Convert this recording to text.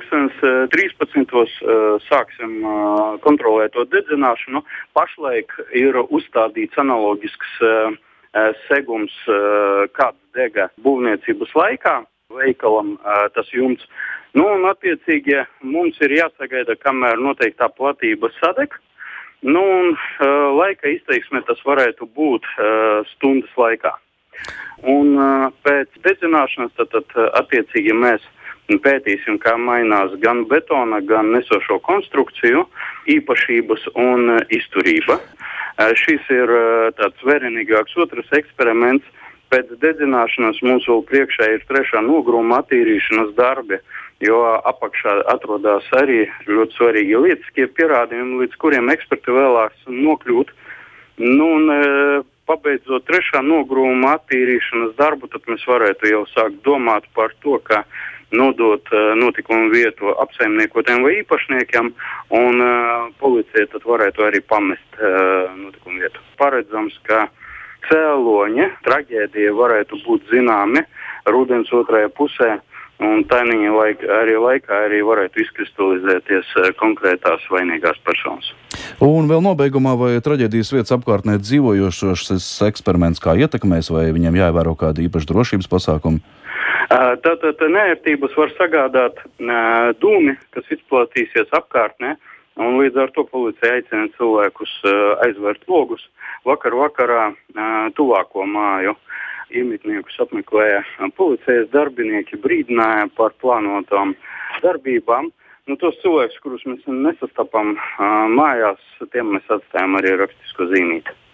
13. Sāksim kontrolēt to dedzināšanu. Pašlaik ir uzstādīts analogisks segums, kāds dega būvniecības laikā veikalam tas jumts. Un attiecīgi mums ir jāsagaida, kamēr noteiktā platība sadeg. Laika izteiksmē tas varētu būt stundas laikā. Un pēc dedzināšanas tad attiecīgi mēs pētīsim, kā mainās gan betona, gan nesošo konstrukciju īpašības un izturība. Šis ir tāds vērienīgāks otrs eksperiments. Pēc dedzināšanas mums vēl priekšā ir 3. nogrūma attīrīšanas darbi, jo apakšā atrodas arī ļoti svarīgi lietiskie pierādījumi, līdz kuriem eksperti vēlās nokļūt. Pabeidzot 3. nogrūma attīrīšanas darbu, tad mēs varētu jau sākt domāt par to, ka nodot notikumu vietu apsaimniekotiem vai īpašniekiem, un policija tad varētu arī pamest notikumu vietu. Paredzams, ka cēloņi traģēdija varētu būt zināmi rudens otrajā pusē, un tajā laikā arī varētu izkristalizēties konkrētās vainīgās personas. Un vēl nobeigumā, vai traģēdijas vietas apkārtnē dzīvojošos šis eksperiments kā ietekmēs, vai viņiem jāievēro kādi īpaši drošības pasākumi? Tātad neērtības var sagādāt dūmi, kas izplatīsies apkārtnē, un līdz ar to policija aicina cilvēkus aizvērt logus. Vakarā tuvāko māju iemitniekus apmeklēja policijas darbinieki, brīdināja par plānotām darbībām. Tos cilvēkus, kurus mēs nesastapam mājās, tiem mēs atstājam arī rakstisko zīmīti.